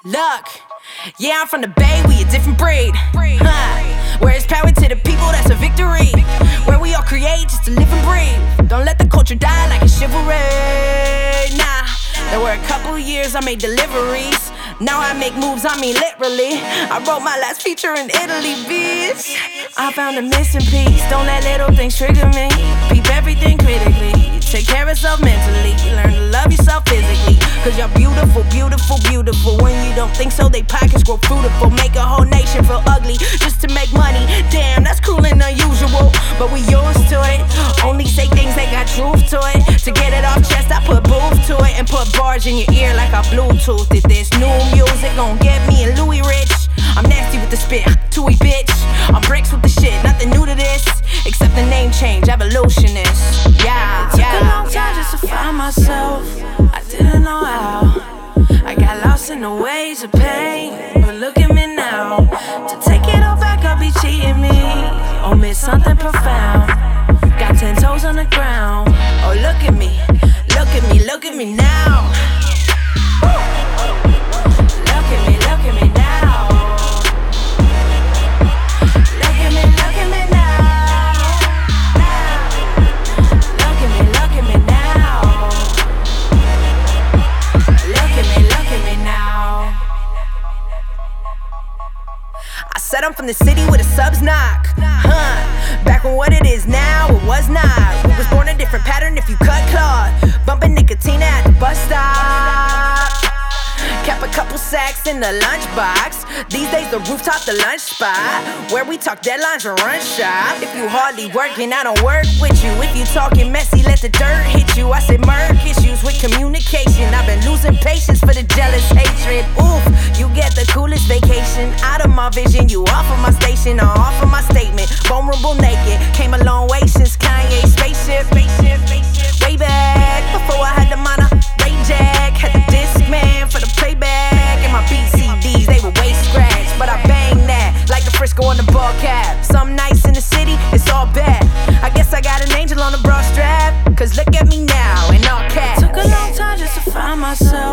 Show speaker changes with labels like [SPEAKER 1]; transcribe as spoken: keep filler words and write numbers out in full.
[SPEAKER 1] Look, yeah, I'm from the Bay, we a different breed. Huh. Where it's power to the people, that's a victory. Where we all create just to live and breathe. Don't let the culture die like it's chivalry. Nah, there were a couple years I made deliveries. Now I make moves, I mean literally. I wrote my last feature in Italy, bitch. I found a missing piece, don't let little things trigger me. Peep everything critically, take care of yourself mentally. Learn to love yourself physically. Cause you're beautiful, beautiful, beautiful. When you don't think so, they pockets grow fruitful. Make a whole nation feel ugly just to make money. Damn, that's cruel and unusual, but we used to it. Only say things that got truth to it. To get it off chest, I put booth to it. And put bars in your ear like I Bluetooth it. This new music gon' get me and Louis rich. I'm nasty with the spit, Tui bitch. I'm bricks with the shit, nothing new to this. Except the name change, evolutionist. Yeah,
[SPEAKER 2] it took
[SPEAKER 1] yeah.
[SPEAKER 2] a long time just to find myself. I didn't know how. I got lost in the waves of pain. But look at me now. To take it all back, I'll be cheating me. Or miss something profound. Got ten toes on the ground. Oh, look at me, look at me, look at me now. Look at me, look at me now. Look at me, look at me now. Look at me, look at me now. Look at me, look at me now.
[SPEAKER 1] I said I'm from the city where the subs knock. Huh. Back when what it is now, it was not. We was born a different pattern if you cut cloth. Bumping Nicotina at the bus stop. Kept a couple sacks in the lunchbox. These days the rooftop, the lunch spot. Where we talk deadlines and run shop. If you hardly working, I don't work with you. If you talking messy, let the dirt hit you. I say murk issues with communication. I've been losing patience for the jealous hatred. Oof, you get the coolest vacation. Out of my vision, you off of my station or off of my statement. Vulnerable naked, came a long way since Kanye's spaceship. Spaceship, spaceship. Way back, before I had the mono Ray Jack. Had the disc man for the playback. And my B C Ds, they were way scratched. But I bang that, like the Frisco on the ball cap. Some nights in the city, it's all bad. I guess I got an angel on the bra strap. Cause look at me now, in all caps.
[SPEAKER 2] Took a long time just to find myself.